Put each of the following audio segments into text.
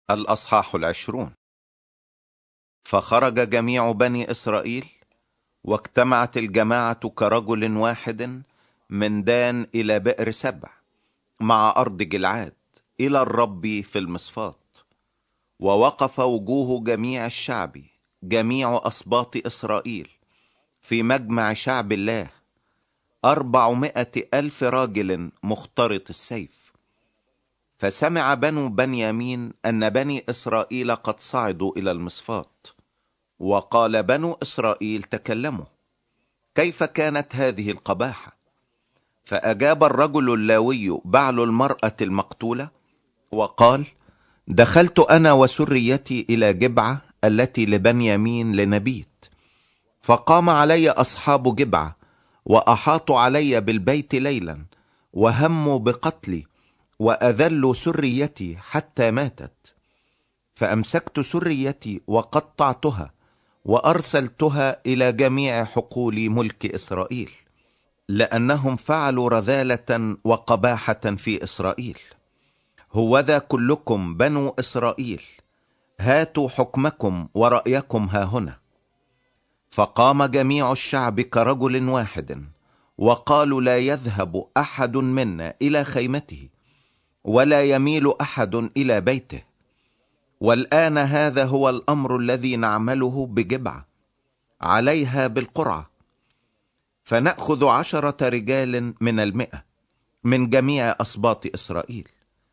الأصحاح 20. فخرج جميع بني إسرائيل، واجتمعت الجماعة كرجل واحد من دان إلى بئر سبع مع أرض جلعاد إلى الرب في المصفات. ووقف وجوه جميع الشعب، جميع أسباط إسرائيل، في مجمع شعب الله 400,000 راجل مخترط السيف. فسمع بنو بنيامين أن بني إسرائيل قد صعدوا إلى المصفات، وقال بنو إسرائيل: تكلموا، كيف كانت هذه القباحة؟ فأجاب الرجل اللاوي بعل المرأة المقتولة وقال: دخلت أنا وسريتي إلى جبعة التي لبنيامين لنبيت، فقام علي أصحاب جبعة وأحاطوا علي بالبيت ليلا، وهموا بقتلي وأذلوا سريتي حتى ماتت. فأمسكت سريتي وقطعتها وأرسلتها إلى جميع حقول ملك إسرائيل، لأنهم فعلوا رذالة وقباحة في إسرائيل. هوذا كلكم بنو إسرائيل، هاتوا حكمكم ورأيكم ها هنا. فقام جميع الشعب كرجل واحد، وقالوا: لا يذهب أحد منا إلى خيمته، ولا يميل أحد إلى بيته. والآن هذا هو الأمر الذي نعمله بجبعة عليها بالقرعة، فنأخذ 10 رجال من 100 من جميع أسباط إسرائيل،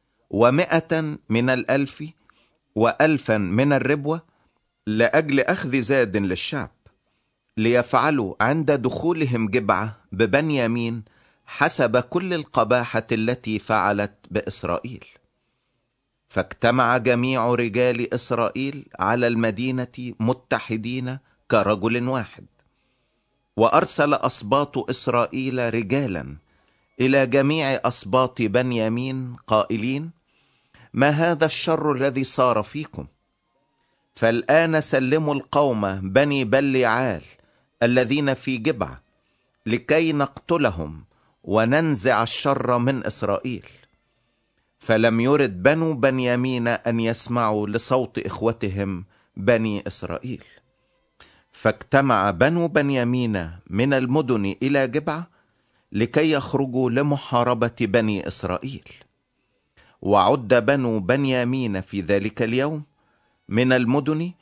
100 من 1000، 1000 من الربوة، لأجل أخذ زاد للشعب، ليفعلوا عند دخولهم جبعة ببنيامين حسب كل القباحة التي فعلت بإسرائيل. فاجتمع جميع رجال إسرائيل على المدينة متحدين كرجل واحد. وأرسل أسباط إسرائيل رجالا إلى جميع أسباط بنيامين قائلين: ما هذا الشر الذي صار فيكم؟ فالآن سلموا القوم بني بليعال الذين في جبعة، لكي نقتلهم وننزع الشر من إسرائيل. فلم يرد بنو بنيامين أن يسمعوا لصوت إخوتهم بني إسرائيل. فاجتمع بنو بنيامين من المدن إلى جبعة لكي يخرجوا لمحاربة بني إسرائيل. وعد بنو بنيامين في ذلك اليوم من المدن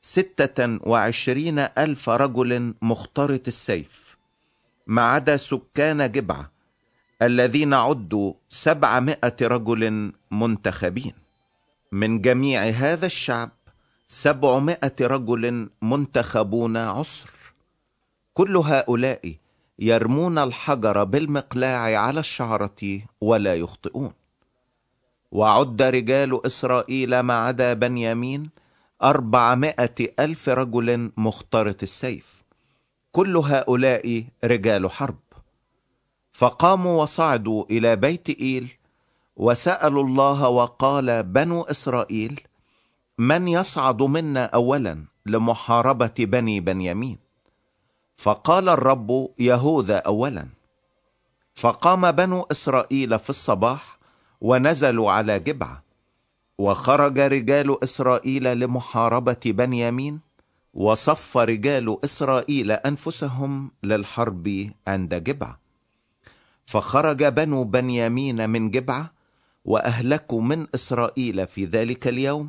26,000 رجل مخترط السيف، ما عدا سكان جبعة الذين عدوا 700 رجل منتخبين. من جميع هذا الشعب 700 رجل منتخبون عسر. كل هؤلاء يرمون الحجر بالمقلاع على الشعرة ولا يخطئون. وعد رجال إسرائيل ما عدا بنيامين 400,000 رجل مخترط السيف، كل هؤلاء رجال حرب. فقاموا وصعدوا إلى بيت إيل وسألوا الله، وقال بنو إسرائيل: من يصعد منا أولا لمحاربة بني بنيامين؟ فقال الرب: يهوذا أولا. فقام بنو إسرائيل في الصباح ونزلوا على جبعة، وخرج رجال إسرائيل لمحاربة بنيامين، وصف رجال إسرائيل أنفسهم للحرب عند جبعة. فخرج بنو بنيامين من جبعة وأهلكوا من إسرائيل في ذلك اليوم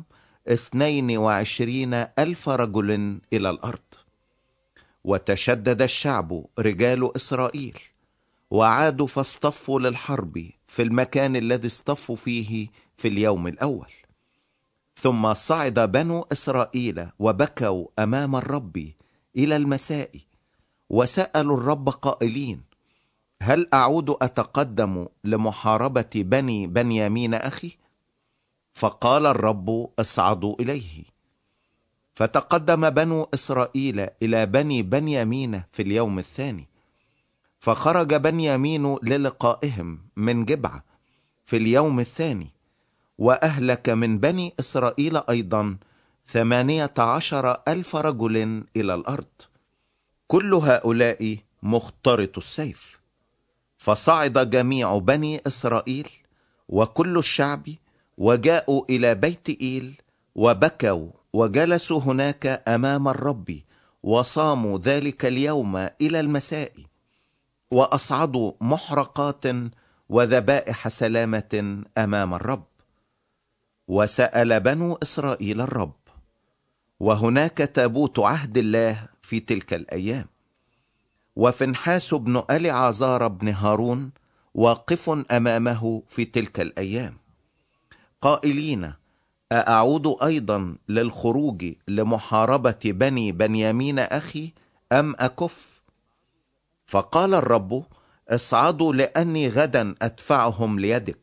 22,000 رجل إلى الأرض. وتشدد الشعب رجال إسرائيل، وعادوا فاصطفوا للحرب في المكان الذي اصطفوا فيه في اليوم الأول. ثم صعد بنو إسرائيل وبكوا أمام الرب إلى المساء، وسألوا الرب قائلين: هل أعود أتقدم لمحاربة بني بنيامين أخي؟ فقال الرب: اصعدوا إليه. فتقدم بنو إسرائيل إلى بني بنيامين في اليوم الثاني. فخرج بنيامين للقائهم من جبعة في اليوم الثاني، وأهلك من بني إسرائيل أيضا 18,000 رجل إلى الأرض، كل هؤلاء مخترط السيف. فصعد جميع بني إسرائيل وكل الشعب، وجاءوا إلى بيت إيل، وبكوا وجلسوا هناك أمام الرب، وصاموا ذلك اليوم إلى المساء، وأصعدوا محرقات وذبائح سلامة أمام الرب. وسأل بنو إسرائيل الرب، وهناك تابوت عهد الله في تلك الأيام، وفنحاس بن أليعازار بن هارون واقف أمامه في تلك الأيام، قائلين: أأعود أيضا للخروج لمحاربة بني بنيامين أخي أم أكف؟ فقال الرب: اصعدوا، لأني غدا أدفعهم ليدك.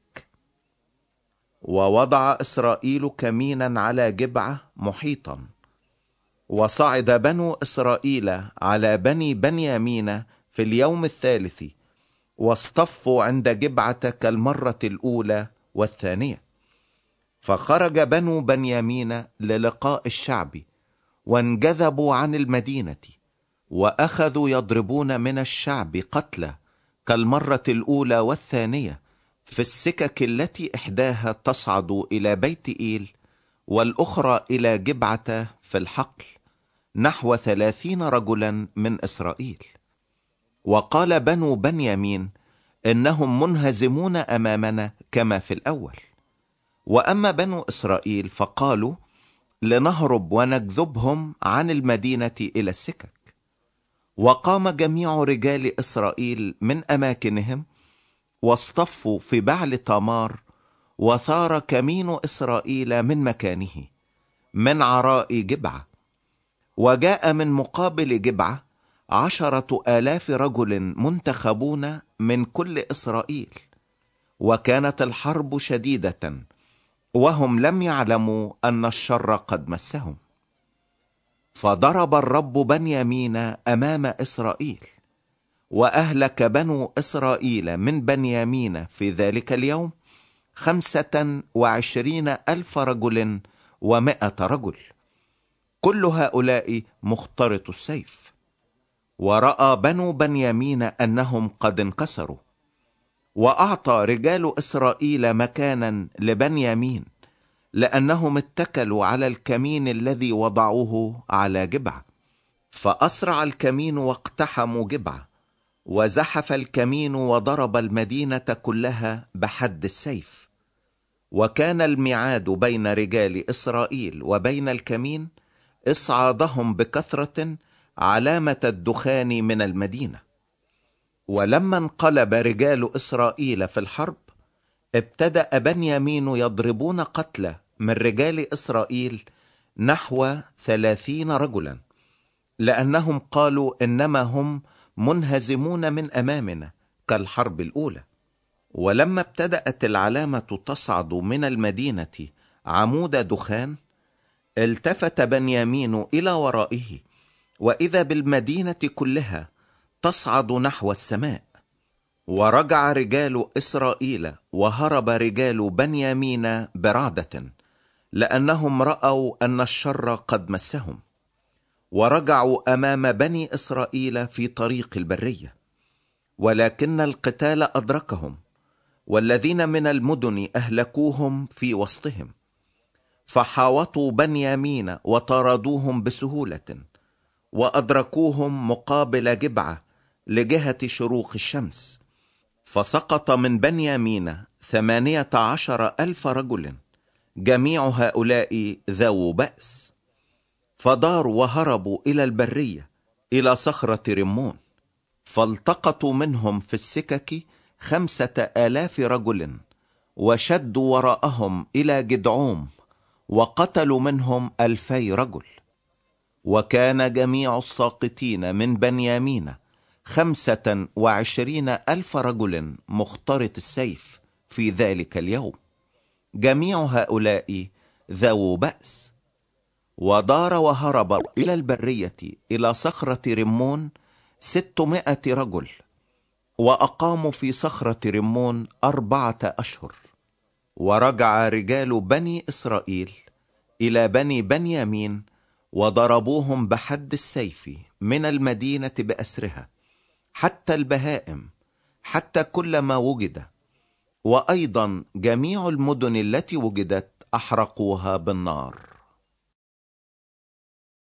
ووضع إسرائيل كمينا على جبعة محيطا، وصعد بنو إسرائيل على بني بنيامين في اليوم الثالث، واصطفوا عند جبعة كالمرة الأولى والثانية. فخرج بنو بنيامين للقاء الشعب، وانجذبوا عن المدينة، وأخذوا يضربون من الشعب قتلى كالمرة الأولى والثانية في السكك التي إحداها تصعد إلى بيت إيل والأخرى إلى جبعة في الحقل، نحو 30 رجلا من إسرائيل. وقال بنو بنيامين: إنهم منهزمون أمامنا كما في الأول. وأما بنو إسرائيل فقالوا: لنهرب ونجذبهم عن المدينة إلى السكك. وقام جميع رجال إسرائيل من أماكنهم، واصطفوا في بعل تامار، وثار كمين إسرائيل من مكانه من عراء جبعة. وجاء من مقابل جبعة 10,000 رجل منتخبون من كل إسرائيل، وكانت الحرب شديدة، وهم لم يعلموا أن الشر قد مسهم. فضرب الرب بنيامين أمام إسرائيل، وأهلك بنو إسرائيل من بنيامين في ذلك اليوم 25,000 رجل و100 رجل، كل هؤلاء مخترط السيف. ورأى بنو بنيامين أنهم قد انكسروا، وأعطى رجال إسرائيل مكانا لبنيامين، لأنهم اتكلوا على الكمين الذي وضعوه على جبعة. فأسرع الكمين واقتحموا جبعة، وزحف الكمين وضرب المدينة كلها بحد السيف. وكان الميعاد بين رجال إسرائيل وبين الكمين إصعادهم بكثرة علامة الدخان من المدينة. ولما انقلب رجال إسرائيل في الحرب، ابتدأ بنيامين يضربون قتلى من رجال إسرائيل نحو 30 رجلا، لأنهم قالوا: إنما هم منهزمون من أمامنا كالحرب الأولى. ولما ابتدأت العلامة تصعد من المدينة عمود دخان، التفت بنيامين إلى ورائه، وإذا بالمدينة كلها تصعد نحو السماء. ورجع رجال إسرائيل، وهرب رجال بنيامين برعدة، لأنهم رأوا أن الشر قد مسهم. ورجعوا أمام بني إسرائيل في طريق البرية، ولكن القتال أدركهم، والذين من المدن أهلكوهم في وسطهم. فحاوطوا بنيامين وطردوهم بسهولة، وأدركوهم مقابل جبعة لجهة شروق الشمس. فسقط من بنيامين 18,000 رجل، جميع هؤلاء ذو بأس. فداروا وهربوا إلى البرية إلى صخرة رمون، فالتقطوا منهم في السكك 5,000 رجل، وشدوا وراءهم إلى جدعوم، وقتلوا منهم 2,000 رجل. وكان جميع الساقطين من بنيامين 25,000 رجل مخترط السيف في ذلك اليوم، جميع هؤلاء ذو بأس. ودار وهرب إلى البرية إلى صخرة رمون 600 رجل، وأقاموا في صخرة رمون 4 أشهر. ورجع رجال بني إسرائيل إلى بني بنيامين، وضربوهم بحد السيف من المدينة بأسرها، حتى البهائم، حتى كل ما وجد، وأيضا جميع المدن التي وجدت أحرقوها بالنار.